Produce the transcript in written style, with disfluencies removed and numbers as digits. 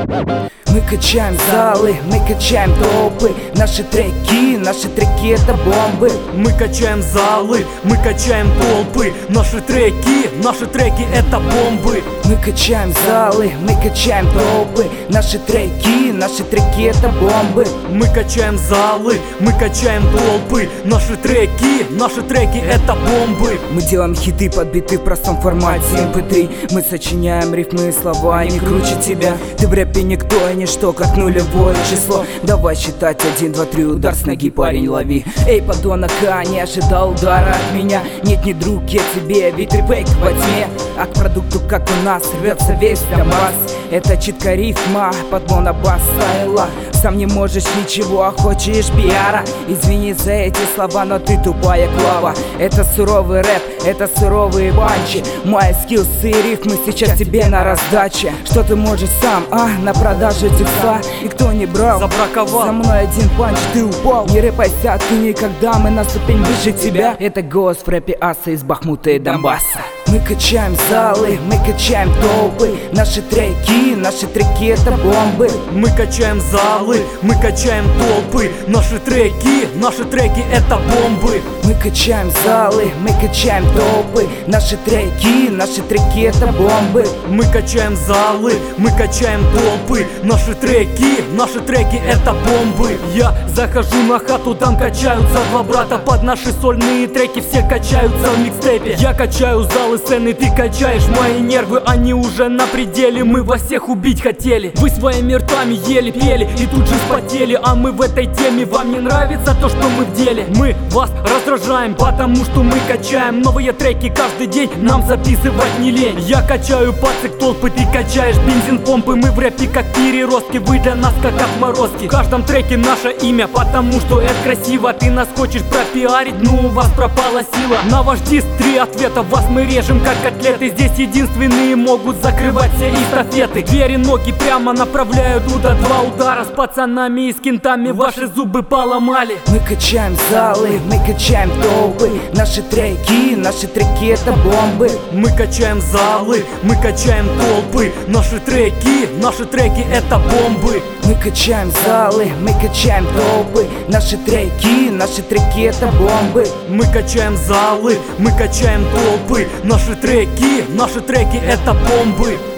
Мы качаем залы, мы качаем толпы. Наши треки это бомбы. Мы качаем залы, мы качаем толпы. Наши треки это бомбы. Мы качаем залы, мы качаем толпы. Наши треки это бомбы. Мы качаем залы, мы качаем толпы. Наши треки это бомбы. Мы делаем хиты, подбиты в простом формате MP3. Мы сочиняем рифмы и слова, не круче тебя. Ты в рэпе никто и ничто, как нулевое число. Давай считать 1, 2, 3, удар с ноги, парень, лови. Эй, подонок, не ожидал удара от меня. Нет, не друг я тебе, ведь репейк во тьме. А к продукту, как у нас, рвется весь Донбасс. Это читка рифма под монобас стайла. Сам не можешь ничего, а хочешь пиара. Извини за эти слова, но ты тупая клава. Это суровый рэп, это суровые банчи. Мои скиллсы и рифмы сейчас тебе на раздаче. Что ты можешь сам, на продаже текста. И кто не брал, забраковал. За мной один панч, ты упал. Не рэпайся, ты никогда, мы на ступень выше тебя. Это голос в рэпе аса из Бахмута и Донбасса. Мы качаем залы, мы качаем толпы. Наши треки это бомбы. Мы качаем залы, мы качаем толпы. Наши треки это бомбы. Мы качаем залы, мы качаем толпы. Наши треки это бомбы. Мы качаем залы, мы качаем толпы. Наши треки это бомбы. Я захожу на хату, там качаются два брата. Под наши сольные треки все качаются в микстейпе. Я качаю залы, сцены, ты качаешь мои нервы. Они уже на пределе, мы вас всех убить хотели. Вы своими ртами ели, пели и тут же вспотели. А мы в этой теме, вам не нравится то, что мы в деле. Мы вас раздражаем, потому что мы качаем новые треки каждый день, нам записывать не лень. Я качаю пацик толпы, ты качаешь бензин помпы. Мы в рэпе как переростки, вы для нас как отморозки. В каждом треке наше имя, потому что это красиво. Ты нас хочешь пропиарить, но у вас пропала сила. На ваш диск 3 ответа, вас мы режем как котлеты. Здесь единственные могут закрывать все эстафеты. Двери, ноги прямо направляют туда. 2 удара с пацанами и с кентами ваши зубы поломали. Мы качаем залы, мы качаем толпы. Наши треки это бомбы. Мы качаем залы, мы качаем толпы. Наши треки это бомбы. Мы качаем залы, мы качаем толпы. Наши треки это бомбы. Мы качаем залы, мы качаем толпы. Наши треки это бомбы.